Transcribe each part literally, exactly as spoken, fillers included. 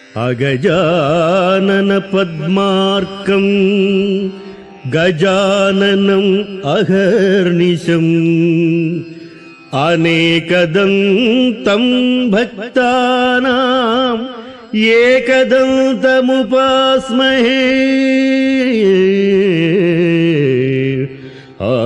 అగజానన పద్మార్కం గజాననం అహర్నిశం అనేకదంతం భక్తానాం ఏకదంతముపాస్మహే. ఆ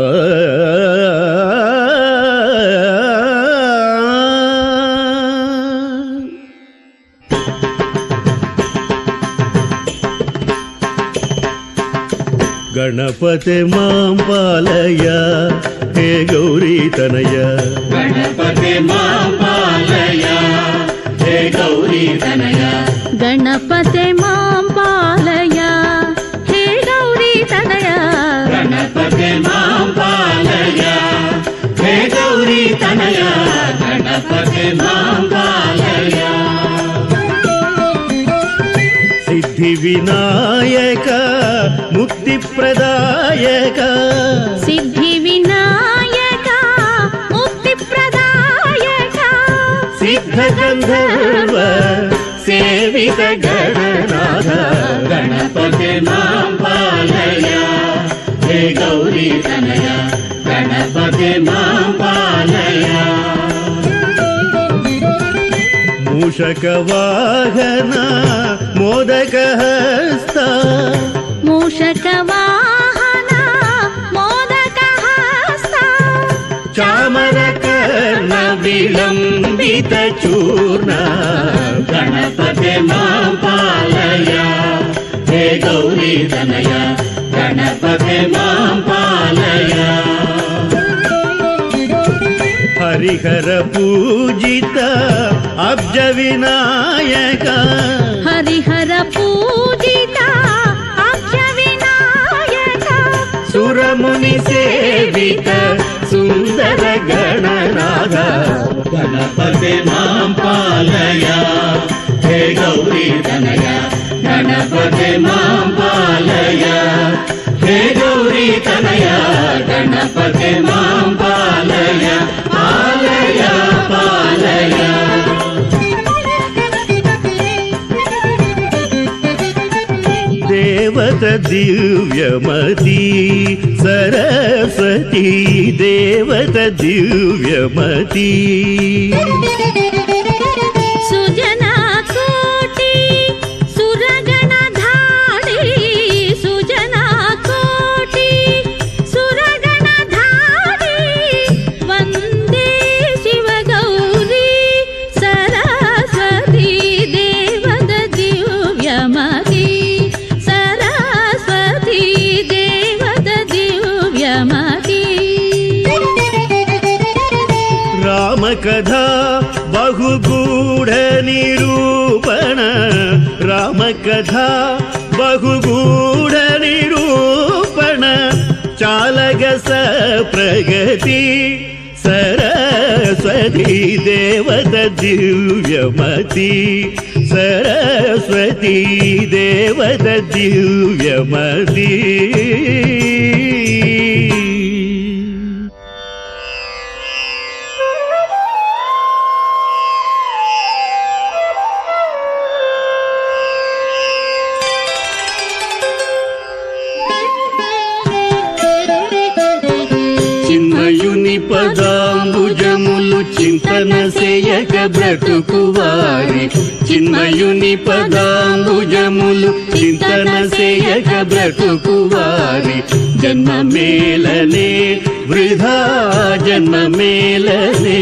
గణపతి మాం పాలయ హే గౌరీ తనయ. గణపతి మాం పాలయ హే గౌరీ తనయ. గణపతి మాం పాలయ హే గౌరీ తనయ. గణపతి మాం పాలయ హే గౌరీ తనయ. గణపతి మాం పాలయ. సిద్ధి వినాయక ముక్తి ప్రదాయక. సిద్ధి వినాయక ముక్తి ప్రదాయక. సిద్ధ గంధర్వ సేవిత గణనాథ. గణపతి మాం పాలయ హే గౌరీ తనయ. గణపతి మాం పాలయ. మూషక వాహన మోదక హస్త. మూషక వాహన మోదక హస్త. చామర కర్ణ విలంబిత చూర్ణ. గణపతి మాం పాలయ హే గౌరీ తనయ. గణపతి మాం పాలయ. హరిహర పూజిత అబ్జ వినాయక. హరిహర పూజిత అక్ష వినాయక. సురముని సేవిత సుందర గణనాథ. గణపతి మాం పాలయ హే గౌరీ తనయ. గణపతి మాం పాలయ హే గౌరీ తనయ. గణపతి మాం పాలయ. పాలయ పాలయ. దేవత దివ్యమతి సరస్వతి. దేవత దివ్యమతి. సుజనా కోటి సురగణ ధాడి. సుజనా కోటి సురగణ ధాడి. వందే శివ గౌరీ సరస్వతి. దేవత దివ్యమతి సరస్వతి. దేవత దివ్యమతి. రామకథా బహుగూఢ నిరూపణ. రామకథా బహుగూఢ నిరూపణ. చాలగ సప్రగతి సరస్వతి. దేవత దివ్యమతి సరస్వతి. దేవత దివ్యమతి. చిన్మయుని పదాంబుజములు చింతన సేయక బ్రతుకువారి. చిన్మయుని పదాంబుజములు చింతన సేయక బ్రతుకువారి. జన్మ మేలనే వృధా జన్మ మేలనే.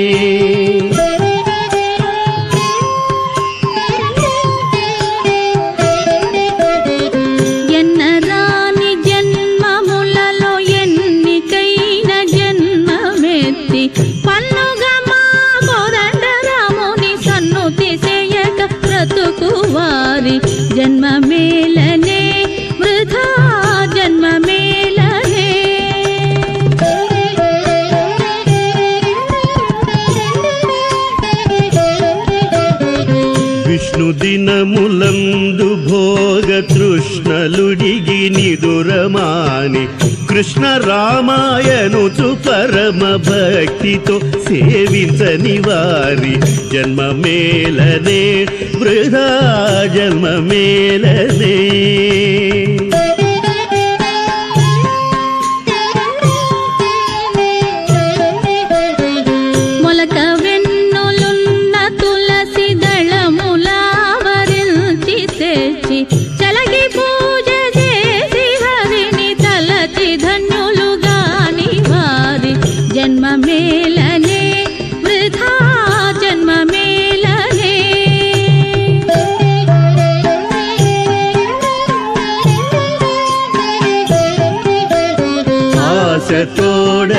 ఎన్నరాని జన్మములలో ఎన్నికైన జన్మమెత్తి. పన్నుగా మా కోదండ రాముని సన్నుతి చేయక బ్రతుకువారి. జన్మ మేలనే వృధా జన్మ మేలనే. విష్ణు దినములందు భోగ తృష్ణలుడిగి నిదురమాని. కృష్ణ రామాయణుచు పరమ భక్తితో సేవించని వారి జన్మ మేలనే వృధా జన్మ మేలనే. మొలక వెన్నులున్న తులసి దళములావరించి తెచ్చి చలగి పూజ చేసి హరిని తలచి ధన్యులుగాని వారి జన్మ మేలనే వృధా జన్మ మేలనే. ఆశతోడ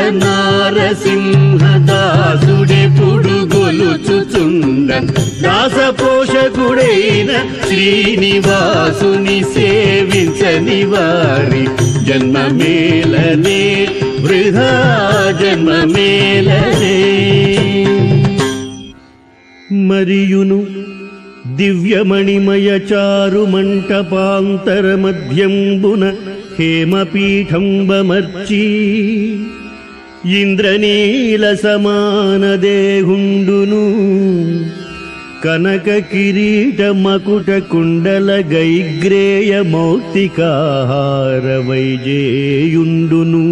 నారసింహదాసుడే పుడుగొలుచుచుండన్ దాసపోషకుడైన శ్రీనివాసుని సేవించని వారి జన్మ మేలనే వృధా జన్మ మేలనే. మరియును దివ్యమణిమయ చారు మంటపాంతర మధ్యంబున హేమపీఠంబమర్చి ఇంద్రనీల సమాన దేహుండును కనక కిరీట మకుట కుండల గైగ్రేయ మౌక్తికాహార వైజేయుండును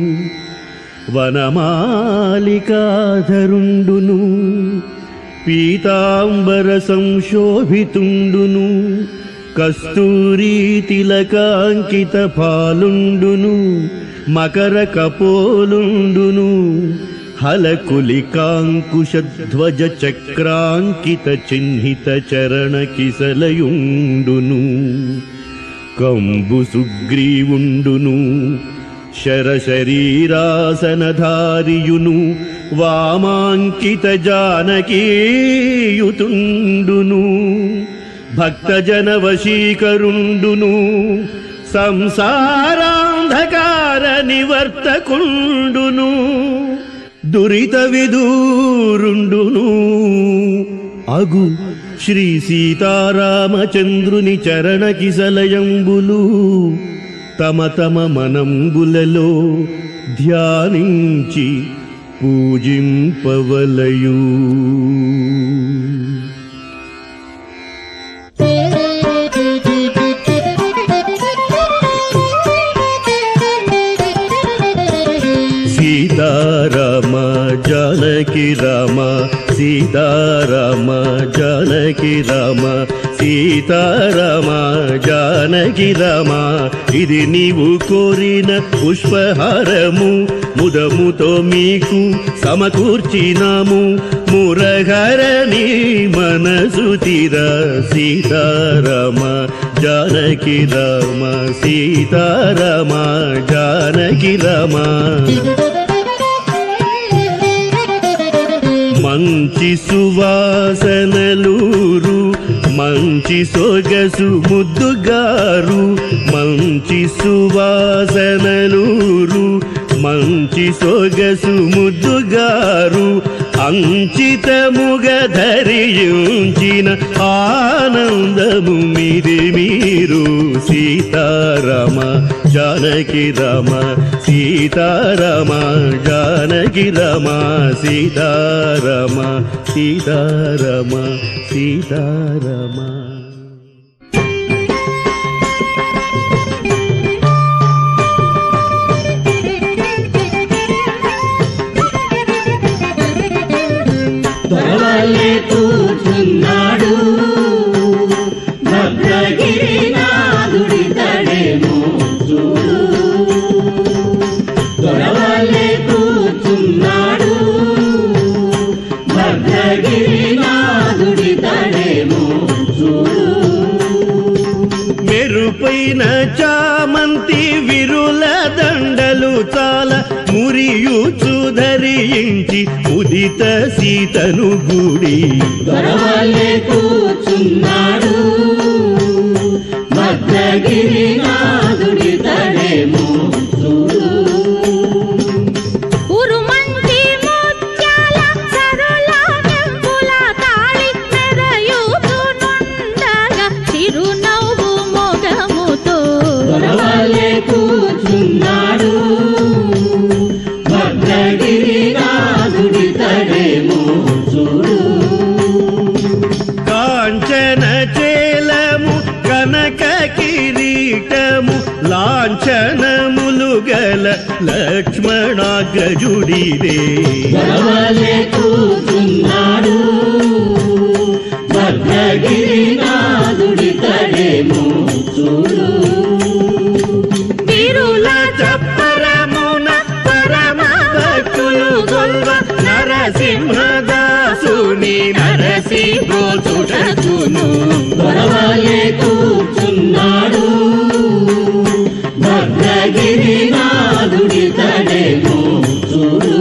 వనమాలికాధరుండును పీతాంబర సంశోభితుండును కస్తూరీ తిలకాంకిత పాలుండును మకర కపోలుండును హలకులికాంకుశధ్వజ చక్రాంకిత చిహ్నిత చరణ కిసలయుండును కంబు సుగ్రీవుండును శరశరీరాసనధారియును వామాంకిత జానకీయుతుండును భక్తజన వశీకరుండును సంసారాంధకార నివర్తకుండును దురిత విదూరుండును అగు శ్రీ సీతారామచంద్రుని చరణ కిసలయంబులు తమ తమ మనంబులలో ధ్యానించి పూజింపవలయు. సీతారామ జానకి రామ సీతారామ జానకి రామ సీతారామ జానకి రామ ఇది నీవు కోరిన పుష్పహారము ముదముతో మీకు సమకూర్చినాము మురహరణి మనసు తీరా సీతారామ జానకి రామ సీతారామ జానకి రామ. మంచి సువాసనలూరు మంచి సొగసు ముద్దుగారు మంచి సువాసనలూరు మంచి సొగసు ముద్దుగారు అంచితముగ ధరించిన ఆనందము మీది మీరు సీతారామ జానకి రామ సీతారామ జానకి రామ సీతారామ సీతారామ సీతారామ. దొరవలే కూర్చున్నాడు భద్రగిరినాథుడి తడేమో చూడు దొరవలే కూర్చున్నాడు భద్రగిరినాథుడి తడేమో చూడు మెరుపైన చామంతి విరుల దండలు చాలా మురియుచు ధరించి ఉదిత సీతను గుడి దొరవలే కూర్చున్నాడు భద్రగిరినాథుడి తడేమో చూడు ఉరుమంటి ముత్యాల సరుల నెంపుల తాళి మెరయుచునుండగా చిరునవ్వు మొగముతో దొరవలే కూర్చున్నాడు చూడు కాంచన చేలము కనక కిరీటము లాంఛనములు గల లక్ష్మణాగ్రజుడిదే వరవలే కూర్చున్నాడు భద్రగిరినాథుడి తడేమో చూడు వీరుల చప్పరమున పరమ భక్తులు గొల్వ నరసింహదాసుని నరసి గోచుటకును వరవలే కూర్చున్నాడు భద్రగిరినాథుడి తడేమో చూడు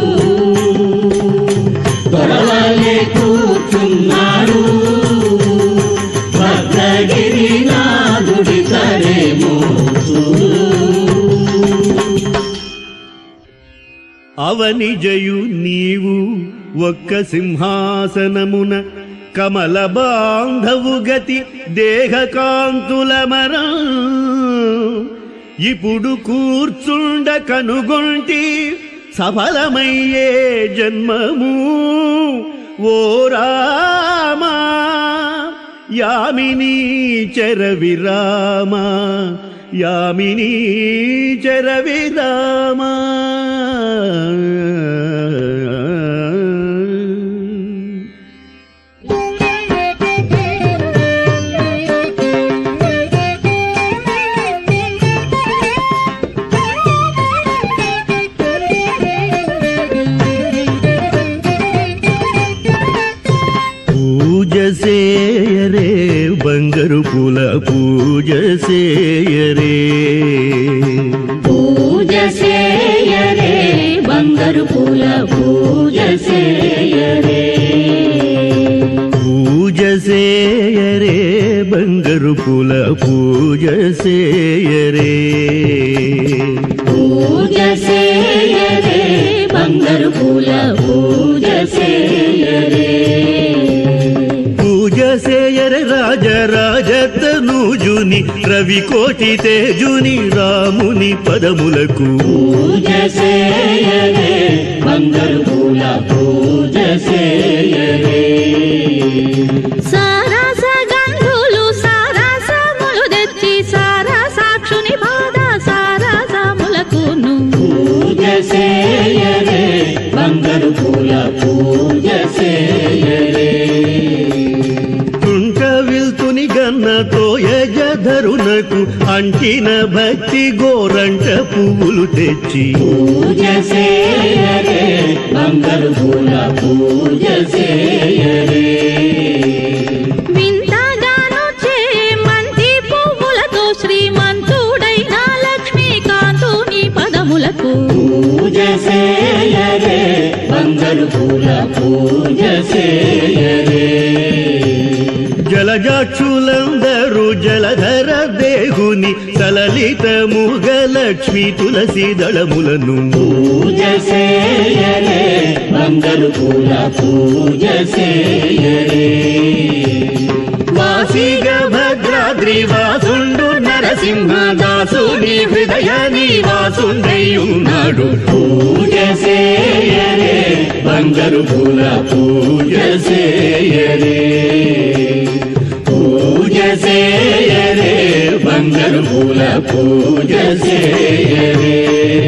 వరవలే కూర్చున్నాడు భద్రగిరినాథుడి తడేమో చూడు అవని జయు నీవు ఒక్క సింహాసనమున కమల బాంధవు గతి దేహ కాంతుల మరా ఇప్పుడు కూర్చుండ కనుగొంటి సఫలమయ్యే జన్మము ఓ రామా యామినీ చర విరామ యామినీ చర విరామ పూజ సేయరే బంగారు పూల పూజ సేయరే పూజ సేయరే బంగారు పూల పూజ సేయరే పూజ సేయరే బంగారు పూల పూజ సేయరే పూజ సేయరే బంగారు పూల పూజ సేయరే పూజ సేయరే రాజరాజ తనూజుని రవి కోటి తేజుని రాముని పదములకు పూజ సేయరే బంగారు పూల పూజ సేయరే సారస గంధులు సారసములు తెచ్చి సారా సాక్షుని బాధ సారసములకును పూజ సేయరే బంగారు పూల పూజ సేయరే తుంట విల్తుని గన్నతో యజధరునకు అంటిన భక్తి గోరంట పువ్వులు తెచ్చి పూజ సేయరే బంగారు పూల పూజ సేయరే వింతగాను చేమంతి పువ్వులతో శ్రీమంతుడైన లక్ష్మీకాంతుని పదములకు పూజ సేయరే బంగారు పూల పూజ సేయరే జలజాక్షులందరూ జలధర దేహుని సలలితముగ లక్ష్మీ తులసి దళములను పూజ సేయరే బంగారు పూల పూజ సేయరే వాసిగ భద్రాద్రి వాసుండు నరసింహదాసుని హృదయ నివాసుండయున్నాడు పూజ సేయరే బంగారు పూల పూజ సేయరే పూజ సేయరే బంగారు పూల పూజ సేయరే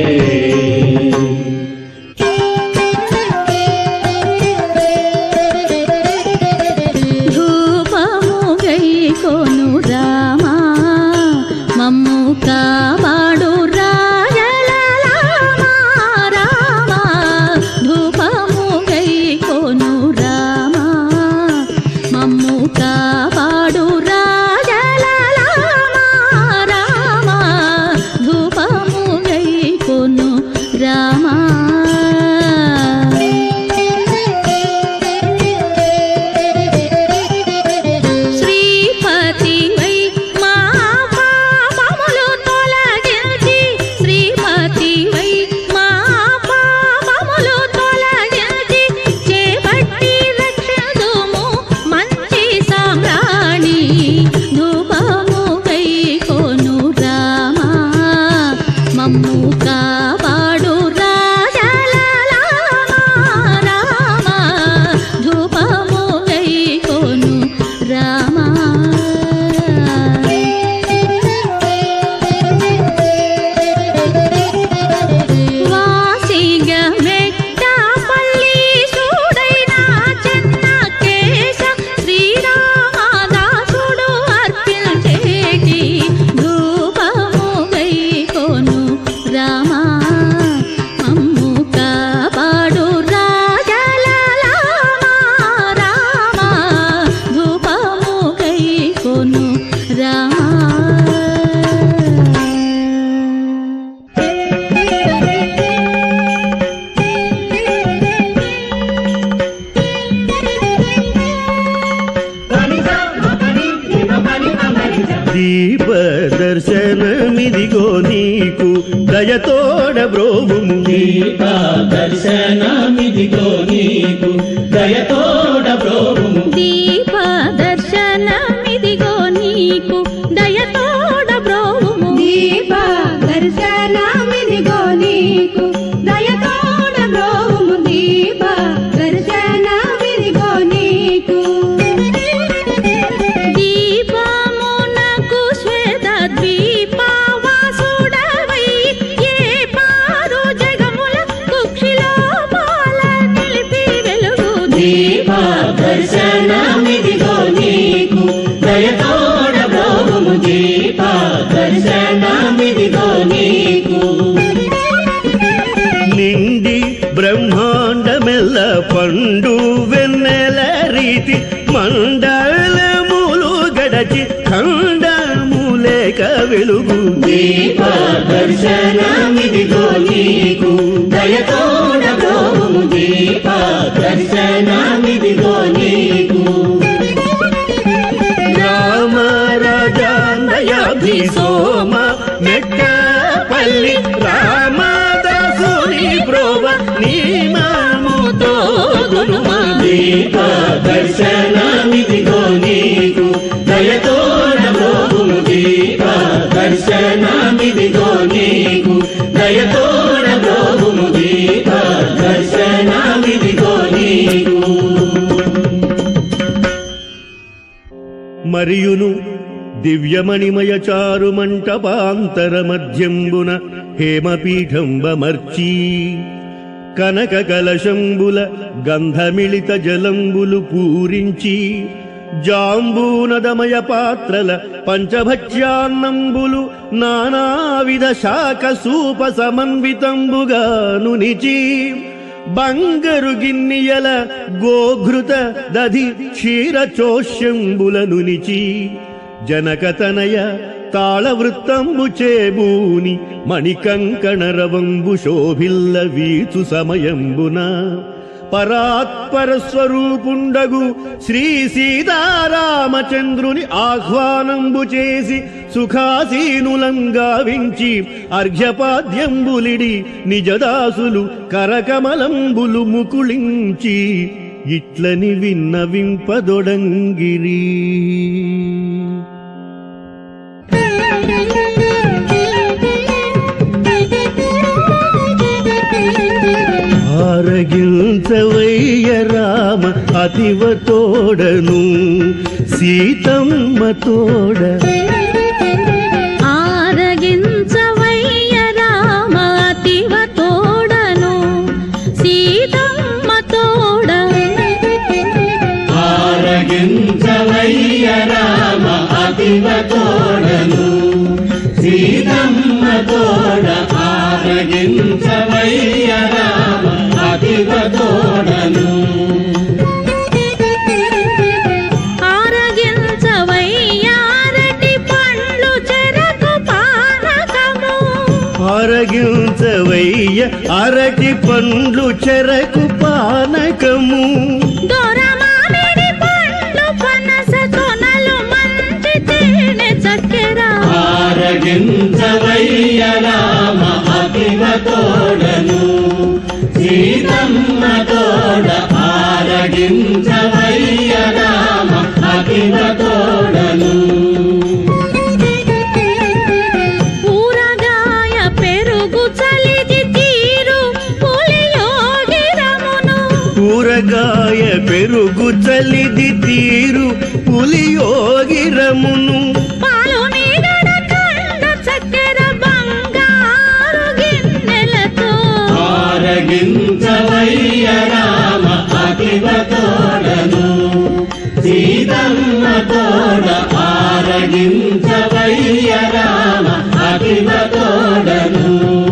ధూపము గైకొను రామా మమ్ము కాపాడు రాజలలామా రామా ధూపము గైకొను రామా మమ్ము కాపాడు రాజలలామా రామా ధూపము గైకొను దీప దర్శనమిదిగో నీకు దయతోడ బ్రోవుము దీప దర్శనమిదిగో నీకు దయతోడ బ్రోవుము దీప దర్శనమిదిగో నీకు దయతోడ బ్రోవుము దీప దర్శనమిదిగో నీకు దయతోడ బ్రోవుము దీప దర్శనమిదిగో నీకు దీపమునకు శ్వేత ద్వీపవాసుడవై ఏ పారు జగముల కుక్షిలో పాల నిలిపి వెలుగు దీప దర్శనమిదిగో నీకు దయతోడ బ్రోవుము దీప దర్శనమిదిగో నీకు నిండి బ్రహ్మాండమెల్ల పండు వెన్నెల రీతి మండలములు గడచి ఖండములేక వెలుగు దీప దర్శనమిదిగో నీకు దయతోడ బ్రోవుము దీప దర్శనమిదిగో నీకు రామ రాజాందయాభి సోమ మెట్టపల్లి రామదాసుని ప్రోవ నీమాముతో గునుమా దీప దర్శనమిదిగో నీకు దయతోడ బ్రోవుము దీప దర్శనమిదిగో నీకు దయతోడ బ్రోవుము దీప దర్శనమిదిగో నీకు మరియును దివ్యమణిమయ చారు మంటపాంతర మధ్యంబున హేమపీఠంబమర్చీ కనక కలశంబుల గంధమిళిత జలంబులు పూరించి జాంబూనదమయ పాత్రల పంచభక్ష్యాన్నంబులు నానావిధ శాఖ సూప సమన్వితంబుగా నునిచి బంగరు గిన్నియల గోఘృత దధి క్షీరచోష్యంబుల నునిచి జనకతనయ తాళవృత్తంబు చేబూని మణికంకణరవంబు శోభిల్ల వీచు సమయంబున పరాత్పర స్వరూపుండగు శ్రీ సీతారామచంద్రుని ఆహ్వానంబు చేసి సుఖాసీనులంగావించి అర్ఘ్యపాద్యంబులిడి నిజదాసులు కరకమలంబులు ముకుళించి ఇట్లని విన్నవింపదొడంగిరి. ఆరగించవయ్య రామ అతివ తోడను సీతమ్మ తోడ ఆరగించవయ్య రామ అతివ తోడను సీతమ్మ తోడ ఆరగించవయ్య రామ అతివ తోడను సీతమ్మ తోడ ఆరగించవయ్య రామ అతివ తోడను ఆరగించవయ్య అరటి పండ్లు చెరకు పానకము ఆరగించవయ్య అరటి పండ్లు చెరకు పానకము దొరమామిడి పండ్లు పనస తొనలు మంచి తేనె చక్కెర ఆరగించవయ్య రామ అతివ తోడను సీతమ్మ తోడ ఆరగించవయ్య రామ అతివ తోడను ఊరగాయ పెరుగు చలిది తీరు పులియోగిరమును కూరగాయ పెరుగు చలిది తీరు పులియోగిరమును పాలు మీగడ కండ చక్కెర బంగారు గిన్నెలతో ఆరగించవయ్య రామ అతివ తోడను సీతమ్మ తోడ ఆరగించవయ్య రామ అతివ తోడను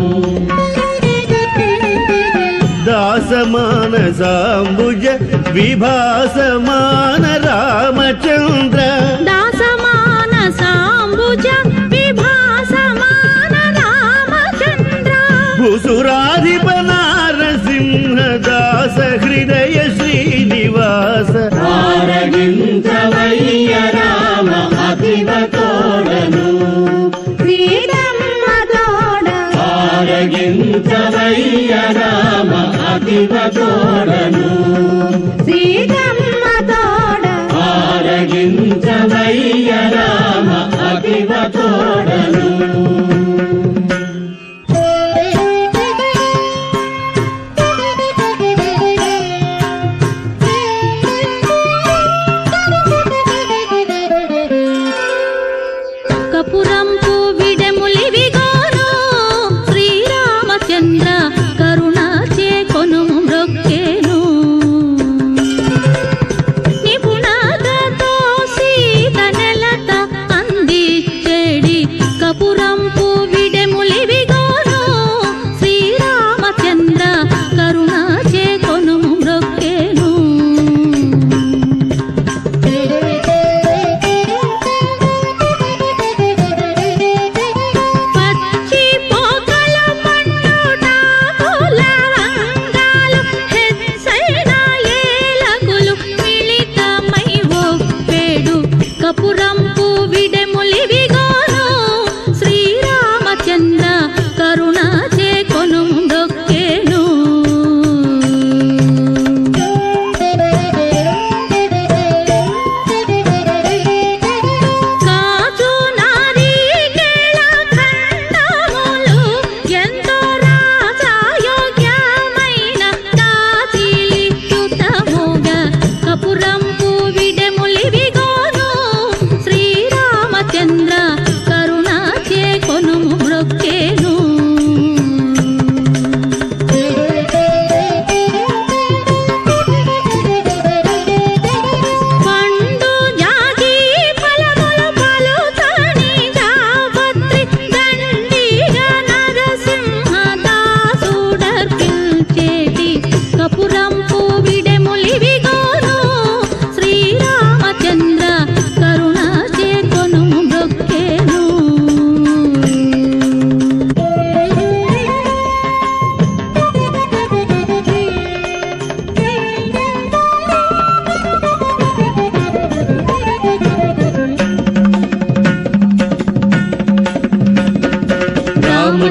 దాసమాన సాంబుజ విభాసమాన రామచంద్ర దాసమాన సాంబుజ విభాసమాన రామచంద్ర భూసురాధిప నారసింహ దాస హృదయ శ్రీనివాస ఆరగించవయ్య రామ అతివ తోడను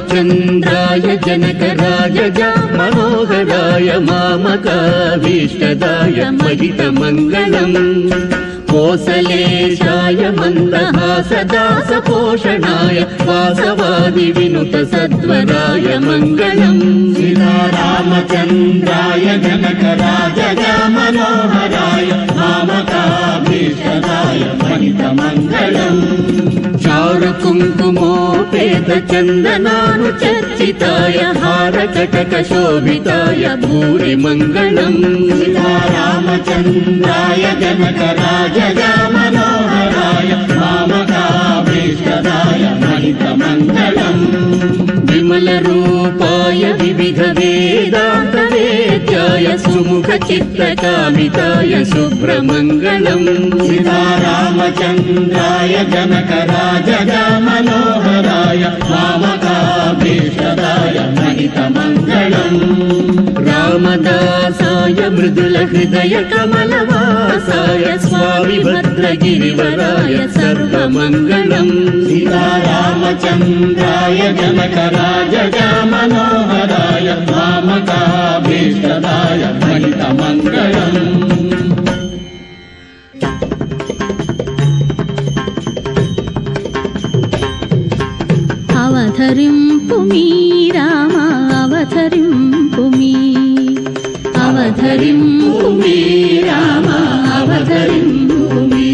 రామచంద్రాయ జనకరాజ మనోహరాయ మామకాభీష్టదాయ మహితమంగళం కోసలేశాయ మందహాసదాస పోషణాయ వాసవాది వినుత సద్వరాయ మంగళం సీతారామచంద్రాయ జనకరాజ మనోహరాయ మామకాభీష్టదాయ మహితమంగళం చారు కుంకుమోపేత చందనాను చర్చితాయ హారకటక శోభితాయ భూరి మంగళం సీతారామచంద్రాయ జనకరాజ మనోహరాయ మామకాభీష్టదాయ మహితమంగళం విమల రూపాయ వివిధ వేదాంత వేద్యాయ సుముఖ చిత్రకామితాయ శుభ్రమంగళం సీతారామచంద్రాయ జనకరాజ మనోహరాయ మామకాభీష్టదాయ మహితమంగళం రామదాసాయ మృదుల హృదయ కమలవాసాయ స్వామి భద్రగిరివరాయ సర్వమంగళం సీతారామచంద్రాయ జనకరాజ మనోహరాయ మామకాభీష్టదాయ మహితమంగళం అవధరింపు మీ రామ అవధరింపు మీ అవధరింపు మీ రామ అవధరింపు మీ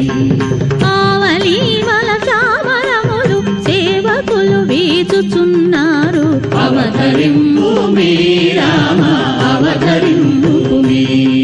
ఆవలీవల చామరములు సేవకులు వీచుచున్నారు అవధరింపు మీ రామ అవధరింపు మీ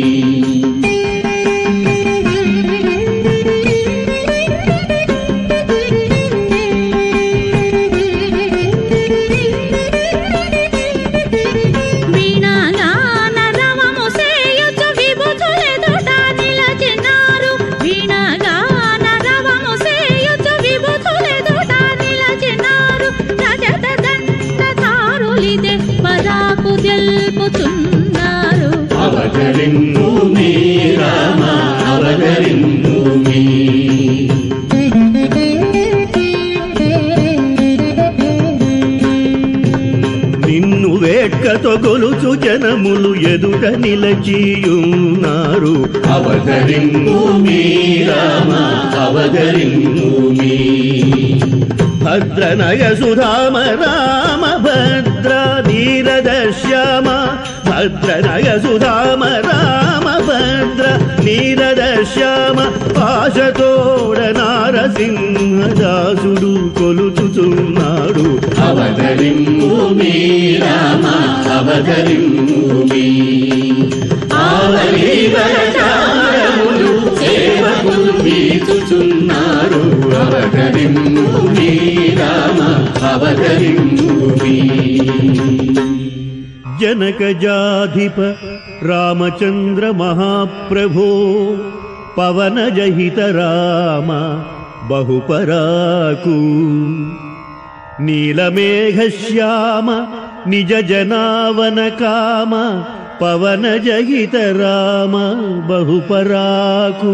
అవతరింపు మీ రామ అవతరింపు మీ నిన్ను వేట్కతో గొలుచు జనములు ఎదుట నిలచియున్నారు అవతరింపు మీ రామ అవతరింపు మీ భద్రనయ సుధామ రామ భద్ర ధీరద శ్యామ భద్రనయ సుధామ రామ భద్ర నీరద శ్యామ ఆశతోడ నారసింహదాసుడు కొలుచుచున్నాడు అవతరింపు మీ రామ అవతరింపు మీ ఆవలీవల చామరములు సేవకులు వీచుచున్నారు అవతరింపు మీ రామ అవతరింపు మీ जनकजाधिप रामचंद्र महाप्रभो पवनजहित राम बहुपराकु नीलमेघश्याम निज जनावन काम पवनजहित राम बहुपराकु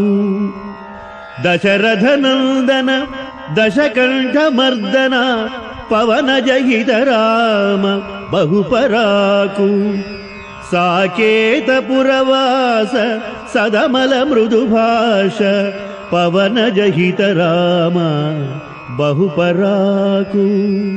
दशरथनंदन दशकंठमर्दन पवनजहित राम बहुपराकु साकेतपुरवास सदमल मृदुभाष पवनजहित राम बहुपराकु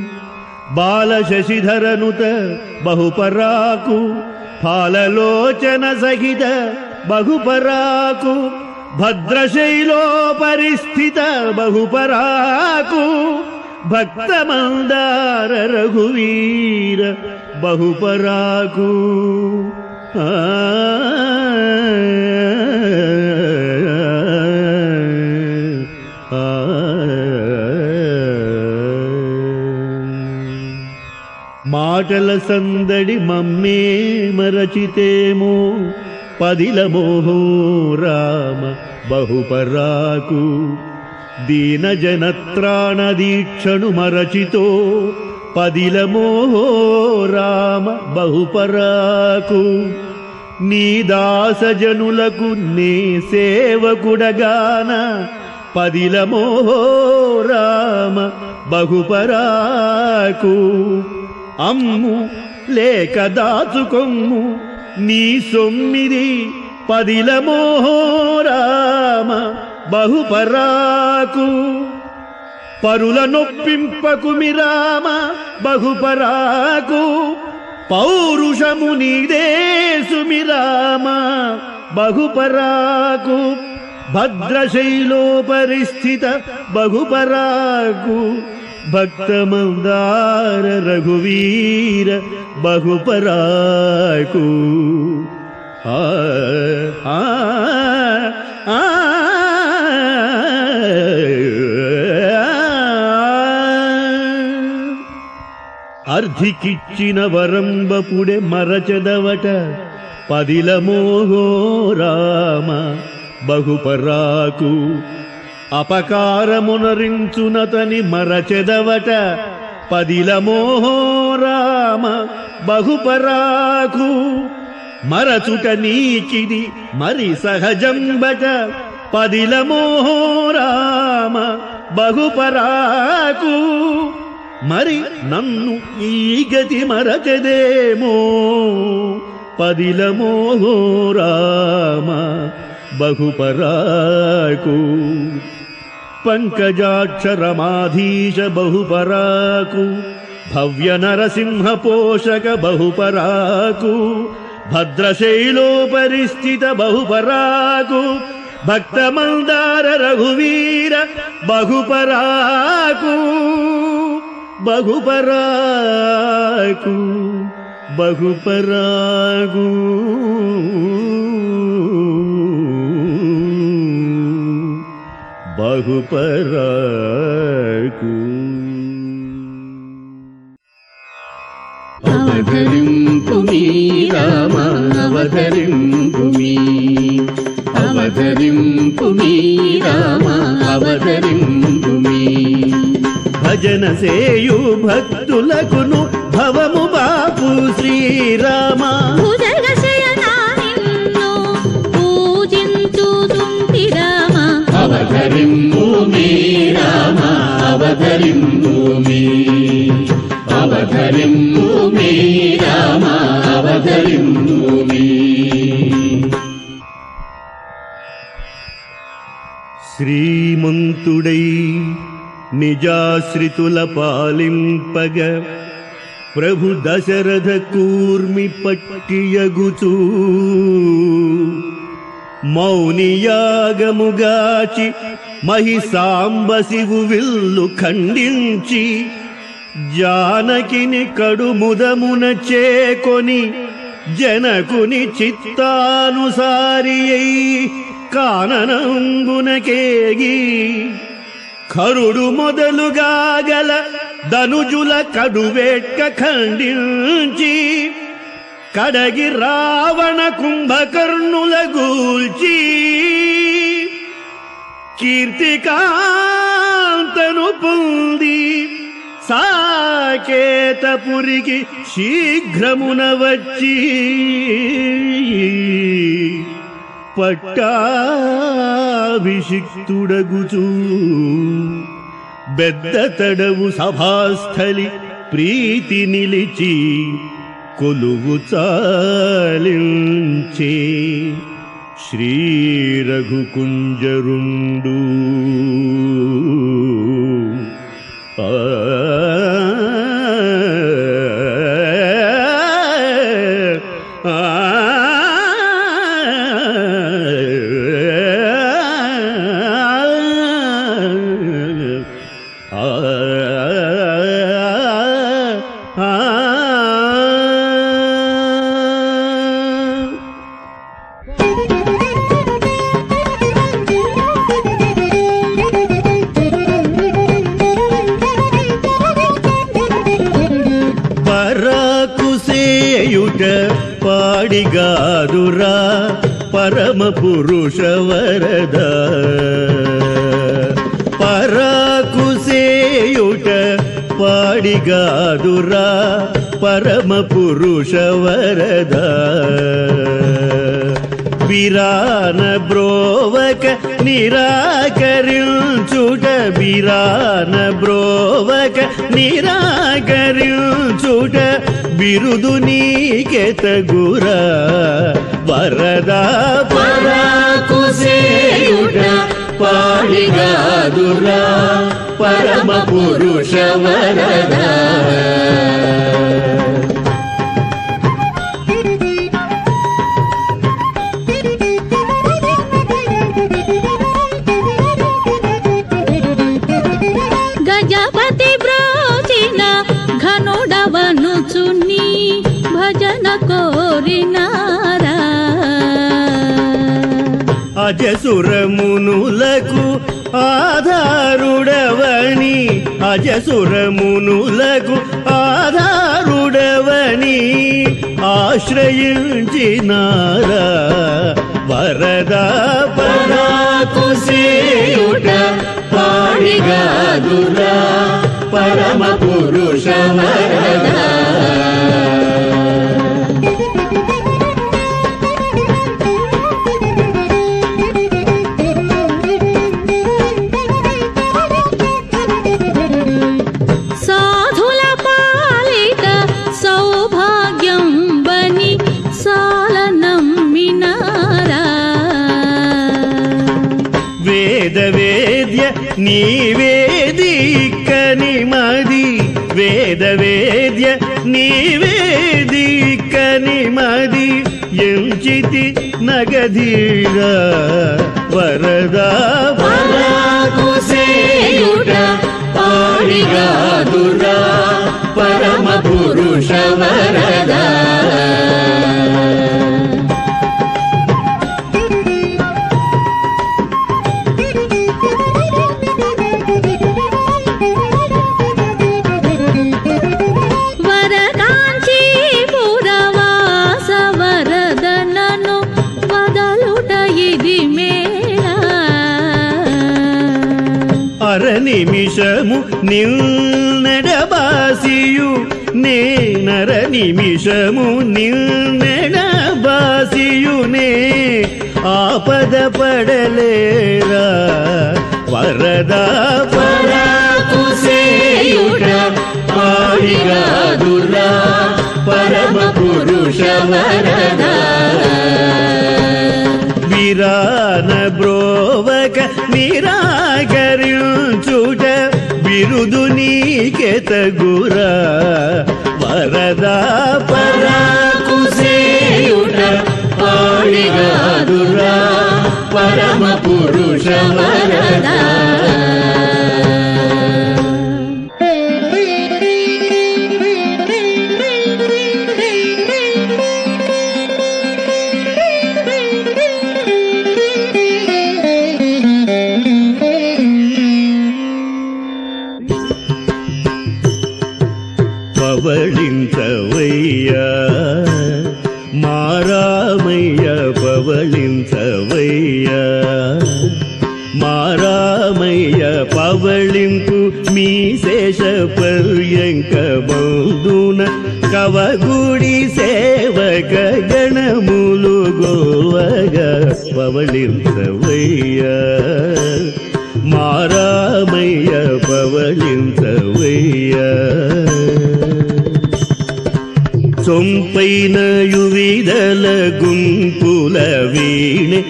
बालशशिधरनुत बहुपराकु फाललोचन सहित बहुपराकु भद्रशैलोपरिस्थित बहुपराकु भक्त मंदार रघुवीर बहुपराकु आ, आ, आ, మాటల సందడి మమ్మే మరచితేమో పదిలమోహో రామ బహుపరాకు దీన జనత్రాణ దీక్షణు మరచితో పదిలమోహో రామ బహుపరాకు నీ దాసజనులకు నే సేవకుడగాన పదిలమోహో రామ బహుపరాకు అమ్ము లేక దాచుకొమ్ము నీ సొమ్మిది పదిలమోహో రామ బహుపరాకు పరుల నొప్పింపకుమి రామ బహుపరాకు పౌరుషము నీదే సుమి రామ బహుపరాకు భద్రశైలోపరిస్థిత బహుపరాకు భక్తమందార రఘువీర బహుపరాకు ఆ ఆ ఆ అర్ధికిచ్చిన వరంబపుడే మరచదవట పదిలమోహో రామ బహుపరాకు అపకారమునరించునతని మరచెదవట పదిలమోహో రామ బహుపరాకు మరచుట నీకిది మరి సహజంబట పదిలమోహో రామ బహుపరాకు మరి నన్ను ఈ గతి మరచెదేమో పదిలమోహో రామ బహుపరాకు పంకజాక్షరమాధీశ బహుపరాకు భవ్య నరసింహ పోషక బహుపరాకు భద్రశైలోపరిస్థిత బహుపరాకు భక్తమందార రఘువీర బహుపరాకు బహుపరాకు బహుపరాకు బహుపరాకు అవధరింపుమీ రామ అవధరింపుమీ అవధరింపుమీ రామ అవధరింపుమీ భజన సేయు భక్తులకును భవము బాపు శ్రీరామ భుజగ శయనా నిన్ను పూజించుతుంటి రామ అవధరింపుమీ రామ అవధరింపుమీ అవధరింపుమీ రామ అవధరింపుమీ శ్రీమంతుడై నిజాశ్రితుల పాలింపగ ప్రభు దశరథ కూర్మి పట్టియగుచూ మౌనియాగముగాచి మహిసాంబ శివు విల్లు ఖండించి జానకిని కడుముదమున చేకొని జనకుని చిత్తానుసారి అయి కాననంబునకేగి ఖరుడు మొదలుగా గల ధనుజుల కడువేట్క ఖండించి కడగి రావణ కుంభకర్ణుల గూల్చి కీర్తికాంతను పొంది సాకేతపురికి శీఘ్రమున వచ్చి పట్టాభిషిక్తుడగుచూ బెద్ద తడవు సభాస్థలి ప్రీతి నిలిచి కొలువు చాలించే శ్రీ రఘుకుంజరుండు ఆ పాడిగాదురా పరమ పురుష వరద పరాకుసేయుట పాడిగాదురా పరమ పురుష వరద బిరాన బ్రోవక నిరాకరించుట బిరాన బ్రోవక నిరాకరించుట బిరుదు నీకెతగురా వరదా పరాకుసేయుట పాడిగాదురా పరమ పురుష వరదా గజపతి బ్రోచిన ఘనుడవనుచుని భజన కోరినారా అజసురమునులకు ఆధారుడవని అజసురమునులకు ఆధారుడవని ఆశ్రయించినారా వరదా పరాకుసేయుట పాడిగాదురా పరమ పురుష వరదా సాధుల పాలిట సౌభాగ్యం బని సాల నమ్మినారా వేద వేద్య నీవేదికని మది వేద వేద్య నీవేదికని మది ఎంచితి నగధీరా వరదా పరాకుసేయుట పాడిగాదురా పరమ పురుష వరదా వరకాంచి పురవాస వరదనను వదలుట ఇది మేళా అర నిమిషము నిన్నెడబాసియు నేనర నిమిషము నిన్నెడబాసియునే ఆపద పడలేరా వరదా పరాకుసేయుట పాడిగాదురా పరమ పురుష వరదా బిరాన బ్రోవక నిరాకరించుట బిరుదు నీకెతగురా వరదా పరాకుసేయుట పాడిగాదురా పరమ పురుష వరదా పవళించవయ్యా మారామయ్య పవళించవయ్యా మారామయ్య పవళింపు మీ శేష పర్యంక బంధున కవగుడి సేవక గణములు గోవగా పవళించవయ్యా మారామయ్య పవళించవయ్యా సొంపైన యువిదల గుంపుల వీణె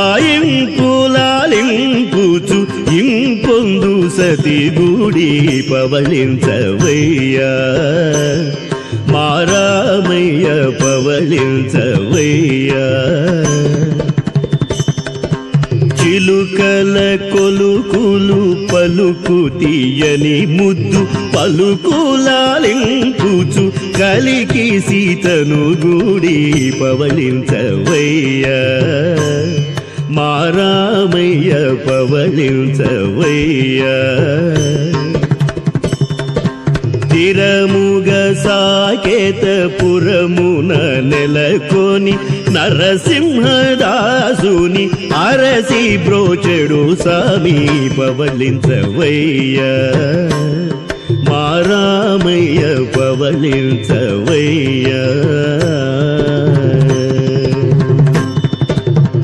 వాయింపులాలింపుచు ఇంపొందు సతి గుడి పవళించవయ్యా మారామయ్య పవళించవయ్యా చిలుకల కొలుకులు పలుకు తీయని ముద్దు పలుకులాలింపుచు కలికి సీతను గూడి పవళించవయ్యా మారామయ్య పవళించవయ్యా స్థిరముగ సాకేత పురమున నెలకొని నరసింహదాసుని అరసి బ్రోచెడు సామి పవళించవయ్యా మారామయ్య పవళించవయ్యా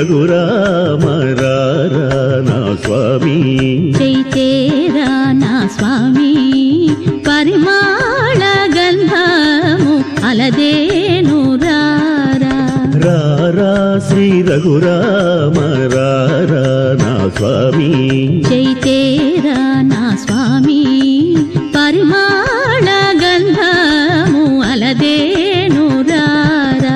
రఘురామ రారా నా స్వామి చైతేరా నా స్వామి పరిమాళ గంధము అలదేను రారా రారా శ్రీ రఘురామ రారా నా స్వామి చైతేరా నా స్వామి పరిమాళ గంధము అలదేను రారా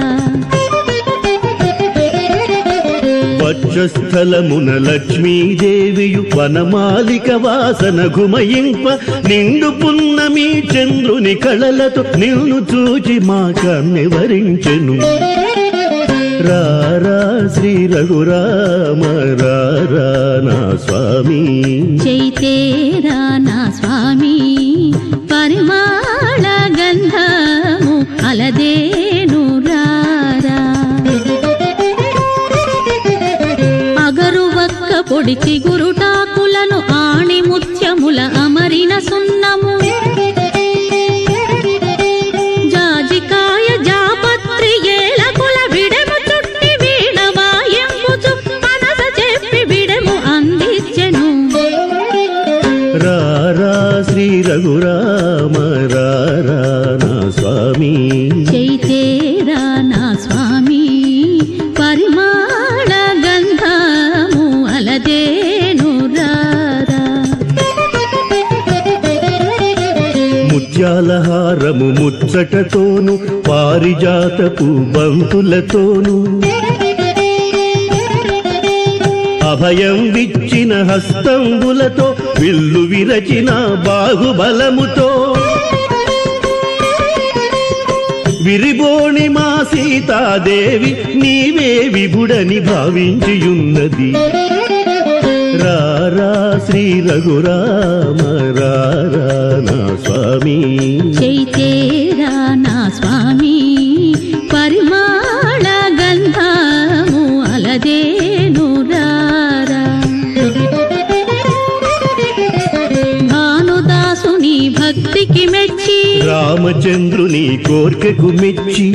వక్షస్థలమున లక్ష్మీదేవియు వనమాలిక వాసన ఘుమయింప నిండు పున్నమి చంద్రుని కళలతో నిన్ను చూచి మా కన్నెవరించెను రారా శ్రీ రఘురామ రారా నా స్వామి చైతేరా నా స్వామి పరిమాళ గంధము అలదేను రారా అగరు వక్క పొడి చిగురుటాకులను ఆణి ముత్యముల అమరిన సున్నము జాజికాయ జాపత్రి ఏలకుల విడము చుట్టి వీణవాయంబుచు మనస చెప్పి విడము అందించెను రారా శ్రీ రఘురామ రారా నా స్వామి చైతేరా నా స్వామి పరిమాళ గంధము అలదేను రారా ముత్యాలహారము ముచ్చటతోను పారిజాతపు బంతులతోను అభయం విచ్చిన హస్తంబులతో విల్లు విరచిన బాహుబలముతో విరిబోణి మా సీతాదేవి నీవే విభుడని భావించియున్నది రారా శ్రీ రఘురామ రారా నా స్వామి చైతేరా నా స్వామి పరిమాళ గంధము అలదేను రారా భానుదాసుని భక్తికి మెచ్చి రామచంద్రుని కోర్కెకు మెచ్చి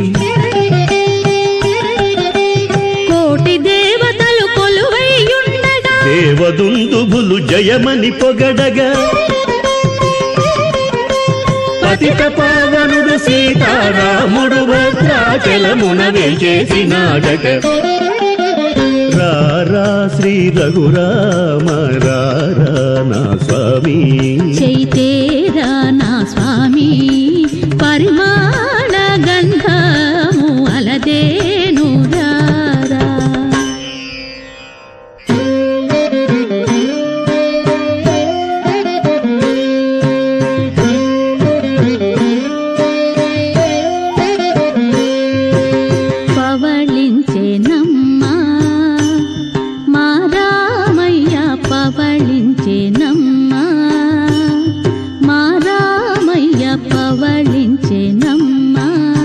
కోటి దేవతలు కొలువైయుండగా దేవదుందుభులు జయమని పొగడగా పతిత పావనుడు సీతారాముడు భద్రాచలమున వేచేసినాడట రారా శ్రీ రఘురామ రారా నా స్వామి చైతేరా నా స్వామి పరిమాళ గంధము అలదేను రారా పవళించెనమ్మా మా రామయ్య పవళించెనమ్మా మా రామయ్య పవళించెనమ్మా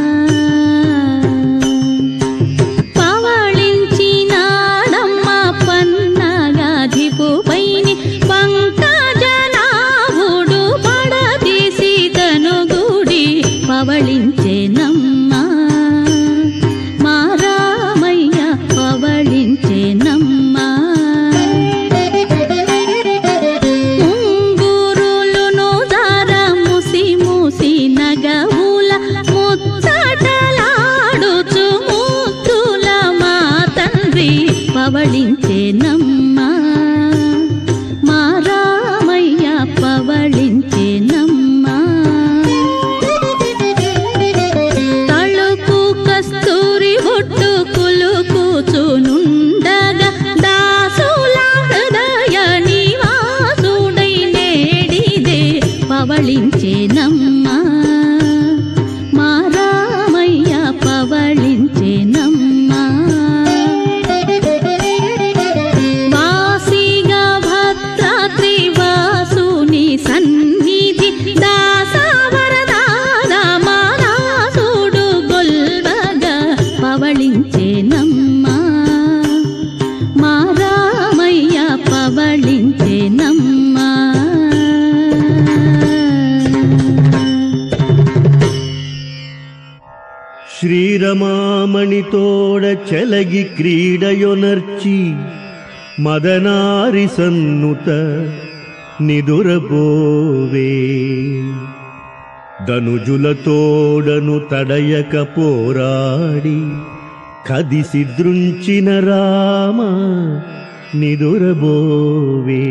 పవళించినాడమ్మా పన్నగాధిపుపైని పంకజనాభుడు పడదీసి తను గుడి పవళించెనమ్మా మా రామయ్య పవళించెనమ్మా ముంగురులును జార ముసి ముసి నగవుల ముచ్చటలాడుచు ముద్దుల మా తండ్రి పవళించెనమ్మా మా రామయ్య పవళించెనమ్మా తళుకు కస్తూరి బొట్టు కులుకుచునుండగా దాసుల హృదయ నివాసుడై నేడిదే పవళించెనమ్మా మా రామయ్య పవళించెనమ్మా శ్రీరమామణితోడ చెలగి క్రీడయొనర్చి మదనారి సన్నుత నిదురబోవే ధనుజులతోడను తడయక పోరాడి కదిసి దృంచిన రామ నిదురబోవే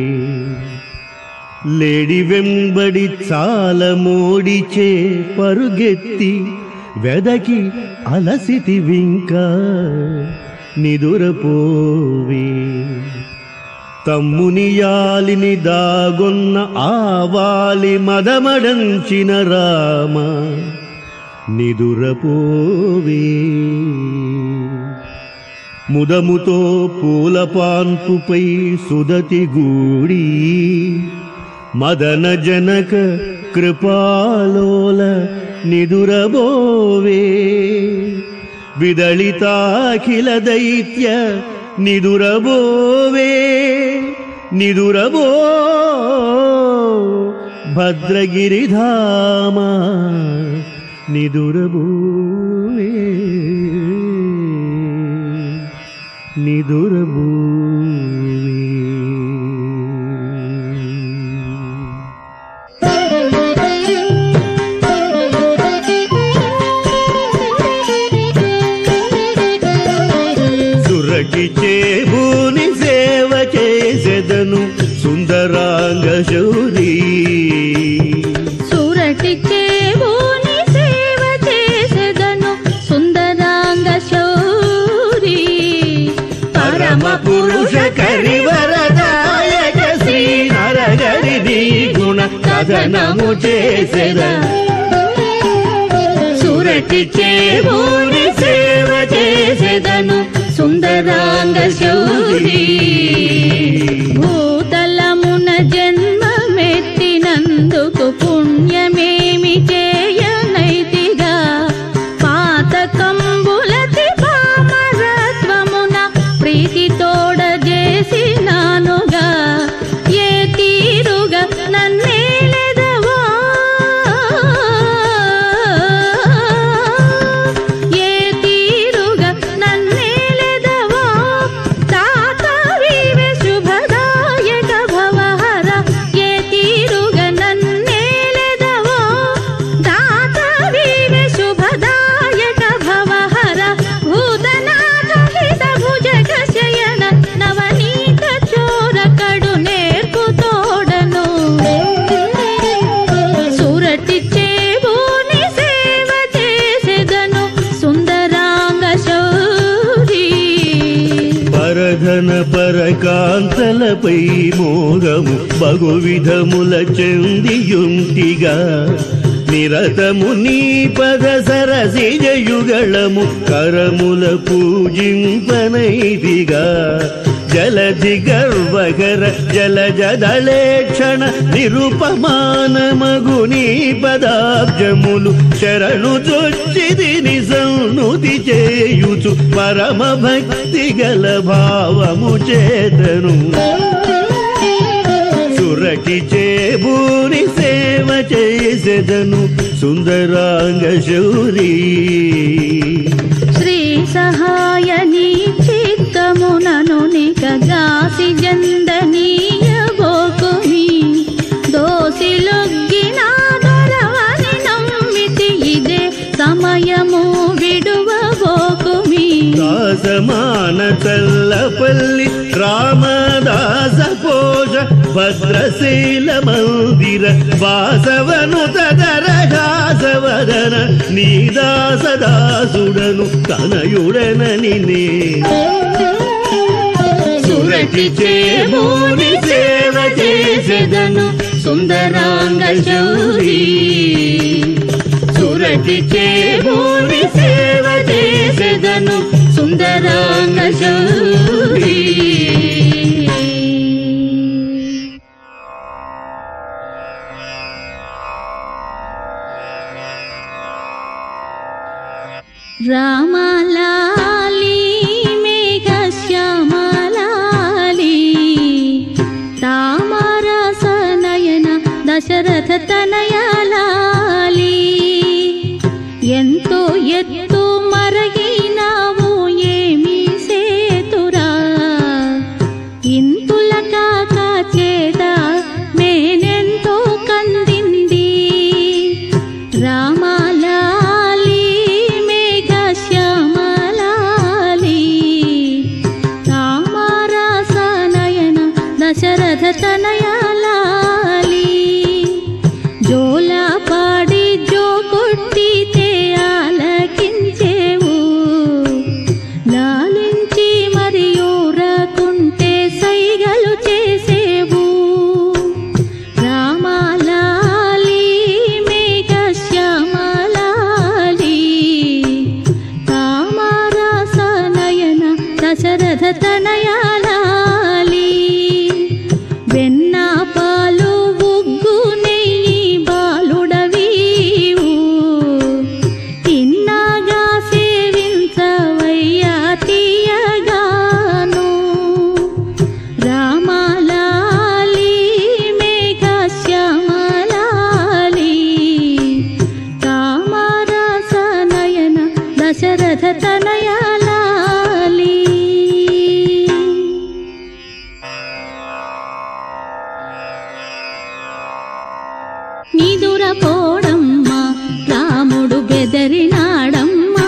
లేడి వెంబడి చాల మోడిచే పరుగెత్తి వెదకి అలసితి వింక నిదురపోవే తమ్ముని యాలిని దాగొన్న ఆవాలి మదమడంచిన రామ నిదురపోవే ముదముతో పూలపాన్పుపై సుదతి గూడి మదన జనక కృపాలోల నిదురబోవే విదళితాఖిల దైత్య నిదురబోవే నిదురబో భద్రగిరిధామ నిదురబోవే నిదురబోవే సురకి చేబూని సేవ చేసెదను సుందరాంగ శౌరీ సురటి చేబూని సేవ చేసెదను సుందరాంగ శౌరీ పరమ పురుష కరివరదాయక శ్రీ నరగరి గుణ కథనము చేసెద సురటి చేబూని సేవ చేసెదను సుందరాంగ శౌరీ భూతలమున జన్మమెత్తినందుకు పుణ్యమేమి చేయనైతిగా పాతకంబులతి పామరత్వమున ప్రీతితోడ చేసినానుగా ఏ తీరుగా నన్నేలెదవో ఏ తీరుగా నన్నేలెదవో తాత వివే శుభదాయక భవహర ఏ తీరుగా నన్నేలెదవో తాత వివే శుభదాయక భవహర భూతనాథ హిత భుజగ శయన నవనీత చోర కడు నేర్పు తోడను సురటి చేబూని సేవ చేసెదను సుందరాంగ శౌరీ పరధన పరకాంతలపై మోగము బగు విధముల చెందియుంటిగా నిరతము నీ పద సరసిజయుగళము కరముల పూజింపనైదిగా జలధి గర్వగర జలజదళేక్షణ నిరుపమానమగు నీ పదాబ్జములు శరణు చొచ్చిదిని సౌనుతి చేయుచు పరమ భక్తి గల భావము చేతను సురకి చేబూని సేవ చేసెదను సుందరాంగ శౌరీ శ్రీ సహాయ నీ చిత్తమునను నిక దాసి జందనీయ బోకుమి దోసిలొగ్గిన దొరవని నమ్మితి ఇదే సమయము విడువ బోకుమి దాసమాన చల్లపల్లి రామదాస పోష భద్రశీల మందిర వాసవను తదరహాసవదన నీదాసదాసుడను తనయుడనని నే సురటి చేబూని సేవ చేసెదను సుందరాంగ శౌరీ సురటి చేబూని సేవ చేసెదను సుందరాంగ శౌరీ రామలాలి మేఘ శ్యామలాలి తామరసనయన దశరథ తనయలాలి ఎంతో ఎత్తు బెదరినాడమ్మా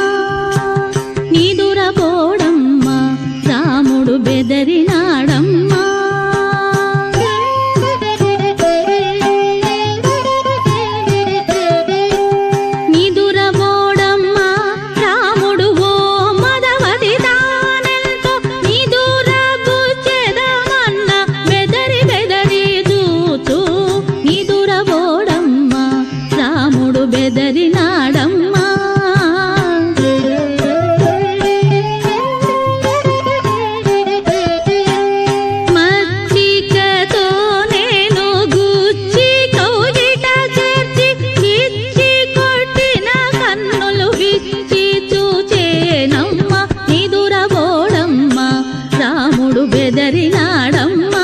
నిదురబోడమ్మా రాముడు బెదరినాడమ్మా నిదురబోడమ్మా రాముడు ఓ మదవతి తానెంతో నిదురబుచ్చెదమన్న బెదరి బెదరి చూచు నిదురబోడమ్మా రాముడు బెదరినాడమ్మా మచ్చికతో నేను గుచ్చి కౌగిట చేర్చి ఇచ్చి కొట్టిన కన్నులు విచ్చి చూచేనమ్మా నిదురబోడమ్మా రాముడు బెదరినాడమ్మా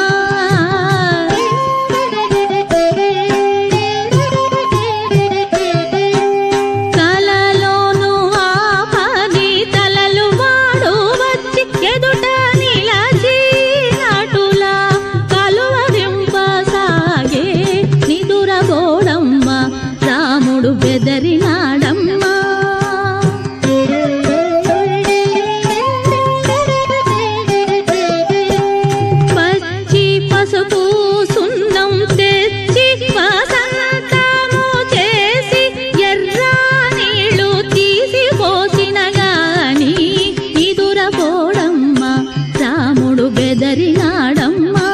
కలలోను ఆ పది తలలు వాడు వచ్చి ఎదుట నిలచినటులా కలువరింపసాగే నిదురబోడమ్మా రాముడు బెదరినాడమ్మా పచ్చి పసుపు సున్నం తెచ్చి వసంతము చేసి ఎర్ర నీళ్ళు తీసి పోసిన గాని నిదురబోడమ్మా రాముడు బెదరినాడమ్మా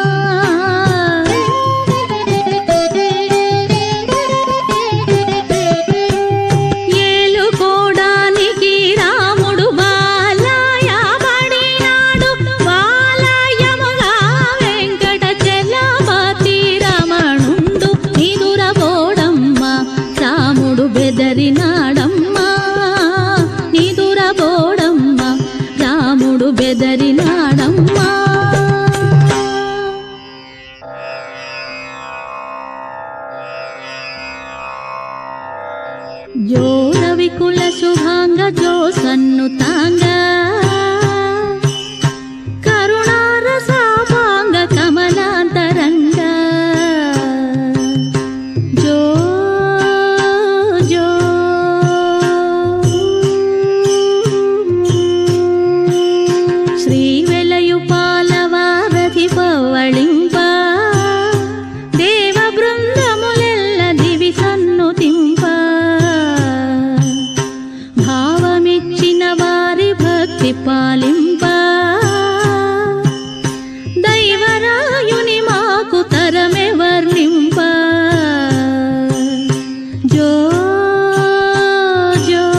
ఏలుకోడానికి రాముడు బాలయబడినాడు బాలయముగా వెంకట చలపతి రమణుండు నిదురబోడమ్మా రాముడు బెదరినాడమ్మా నిదురబోడమ్మా రాముడు బెదరినాడమ్మా జో రవికుల శుభాంగ జో సన్నుతాంగ కరుణారసాపాంగ కమలాంతరంగ జో జో శ్రీ వెలయు పాలవారధి పవ్వళింప దేవ బృందములెల్ల దివి సన్నుతింప భావమిచ్చిన వారి భక్తి పాలింప దైవరాయుని మాకు తరమే వర్ణింప జో జో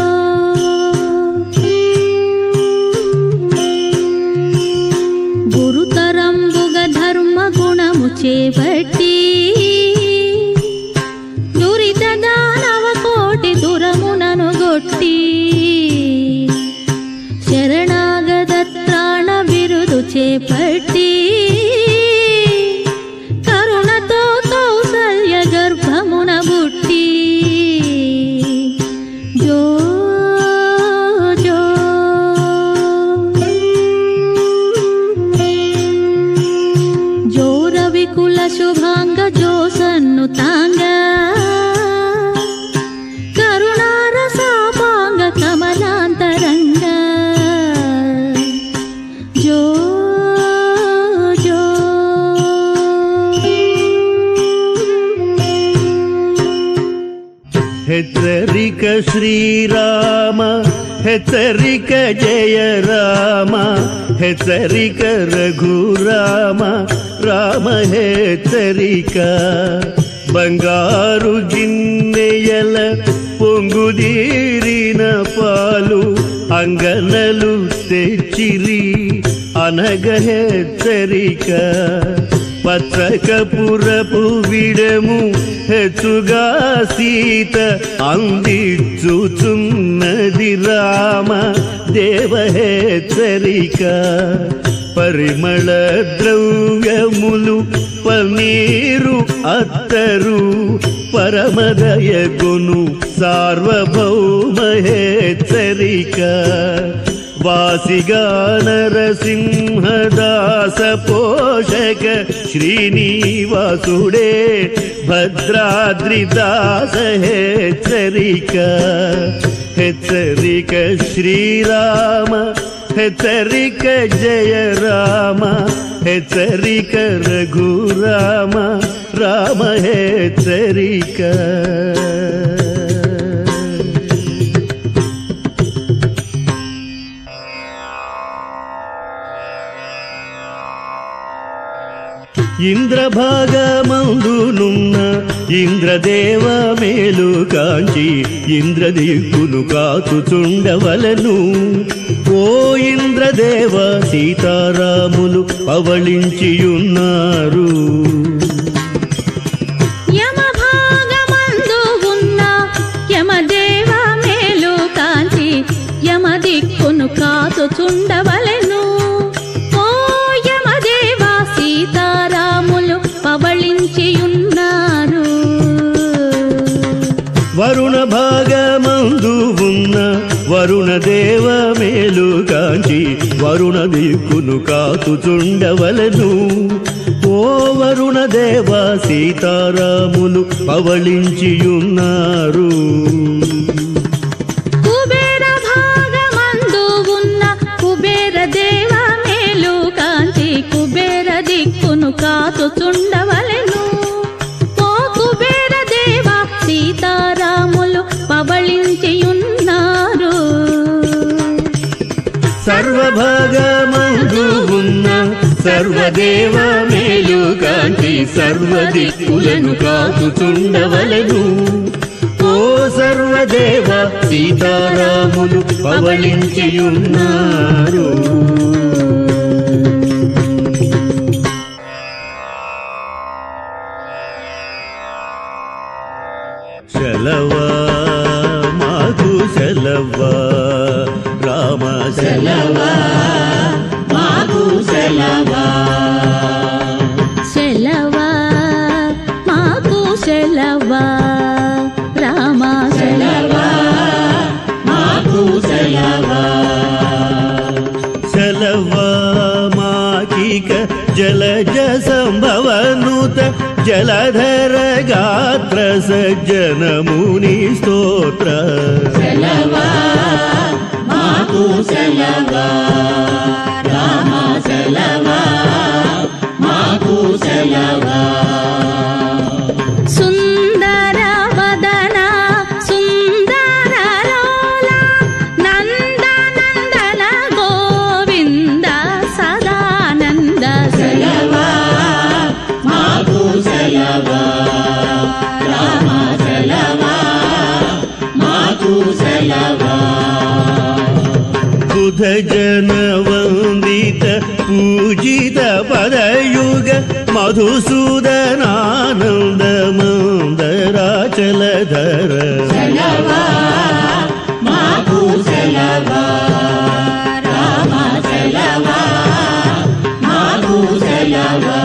గురుతరంబుగ ధర్మ గుణము చేపట్టి దురిత దానవ కోటి దురమునను గొట్టి శరణాగత త్రాణ బిరుదు చేపట్టి కరుణతో కౌసల్య గర్భమున బుట్టి జో జో జో రవికుల శుభాంగ జో సన్నుతాంగ కరుణారసాపాంగ కమలాంతరంగ జో జో హెచ్చరిక శ్రీరామ హెచ్చరిక జయ రామ హెచ్చరిక రఘురామ రామ హెచ్చరిక బంగారు గిన్నెయల పొంగుదీరిన పాలు అంగనలు తెచ్చిరి అనగ హెచ్చరిక పచ్చకపురపు విడము హెచ్చుగా సీత అందించుచున్నది రామ దేవ హెచ్చరిక పరిమళ ద్రవ్యములు పన్నీరు అత్తరు పరమదయగును సార్వభౌమ హెచ్చరిక వాసిగా నరసింహదాస పోషక శ్రీనివాసుడే భద్రాద్రిదాస హెచ్చరిక హెచ్చరిక శ్రీరామ హెచ్చరిక జయ రామ హెచ్చరిక రఘురామ రామ హెచ్చరిక ఇంద్రభాగమందునున్న ఇంద్రదేవ మేలు కాంచి ఇంద్రదిక్కును కాచుచుండవలను ఓ ఇంద్రదేవ సీతారాములు పవళించియున్నారు యమభాగమందు ఉన్న యమదేవ మేలు కాంచి యమదిక్కును కాచుచుండవలెను ఓ యమదేవ సీతారాములు పవళించియున్నారు వరుణ భాగమందు ఉన్న వరుణ దేవ మేలు కాంచి వరుణ దిక్కును కాచుచుండవలను ఓ వరుణ దేవ సీతారాములు పవళించియున్నారు కుబేర భాగమందు ఉన్న కుబేర దేవ మేలు కాంచి కుబేర దిక్కును కాచుచుండవలెను ఓ కుబేర దేవ సీతారాములు పవళించియున్నారు సర్వభాగమందు ఉన్న సర్వదేవ మేలు కాంచి సర్వదిక్కులను కాచుచుండవలను ఓ సర్వదేవ సీతారాములు పవళించియున్నారు చలవా మాకు చలవా రామ చలవా మాకు సెలవా సెలవా మాకు సెలవా రామ సెలవా మాకు సెలవా చలవా మాకిక జలజ సంభవనుత జలధర గాత్ర సజ్జన ముని స్తోత్ర సెలవా మాకు సెలవా రామ సెలవా మాకు సెలవా సుందర వదన సుందర రోల నంద నందన గోవింద సదానంద సెలవా మాకు సెలవా రామ సెలవా మాకు సెలవా బుధ జన వందిత పూజిత పదయుగ మధుసూదనానంద మందరాచలధర సెలవా మాకు సెలవా రామ సెలవా మాకు సెలవా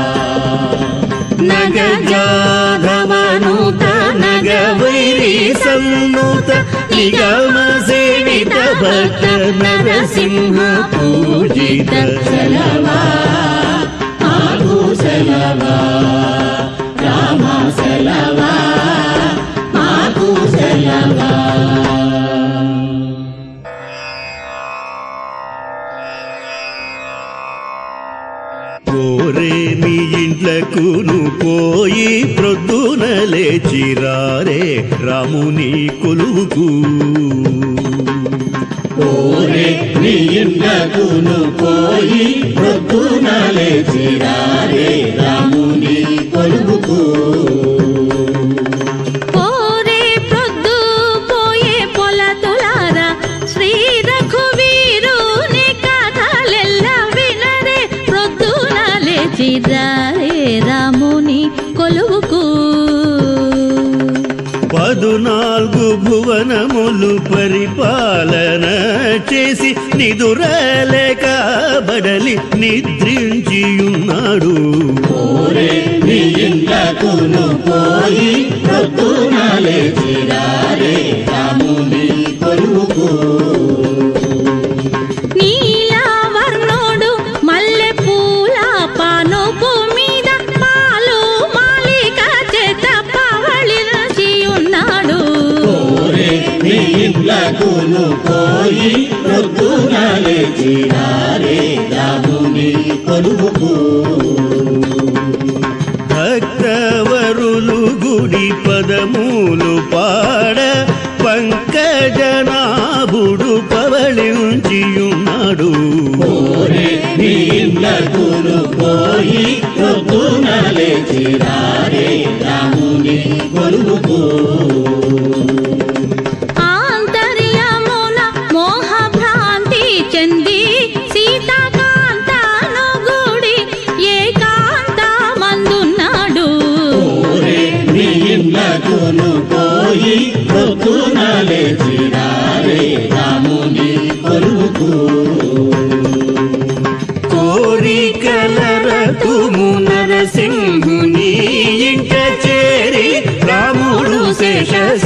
నగ జాధవనుత నగ వైరి సన్నుత నిగమ సేవిత భక్త నరసింహ పూజిత సెలవా మాకు సెలవా రామ సెలవా మాకు సెలవా కోరే మీ ఇంట్లకును పోయి ప్రొద్దున లేచిరారే రాముని కొలువుకు ఓరే నీ ఇండ్లకును పోయి ప్రొద్దున లేచిరారే రాముని కొలువుకు పోరే ప్రొద్దు పోయే పొలతులారా శ్రీ రఘువీరుని కథలెల్ల వినరే ప్రొద్దున లేచిరారే రాముని కొలువుకు పదునాలుగు భువనములు పరిపాలన చేసి నిదురలేక బడలి నిద్రించియున్నాడు ఓరే నీ ఇండ్లకును పోయి ప్రొద్దున లేచిరారే రాముని కొలువుకు నీలవర్ణుడు మల్లె పూల పానుపు మీద పాలు మాలిక చేత పవళించి ఉన్నాడు ఓరే నీ ఇండ్లకును పోయి ప్రొద్దున లేచిరారే రాముని కొలువుకు భక్తవరులు గుడి పదములు పాడ పంకజనాభుడు పవళించియున్నాడు ఓరే నీ ఇండ్లకును పోయి ప్రొద్దున లేచిరారే రాముని కొలువుకు ఆంతర్యమున మోహభ్రాంతి చెంది సీతాకాంతను గుడి ఏకాంతమందున్నాడు ఓరే నీ ఇండ్లకును పోయి ప్రొద్దున లేచిరారే రాముని కొలువుకు కోరికల రతుము నరసింహుని ఇంట చేరి రాముడు శేష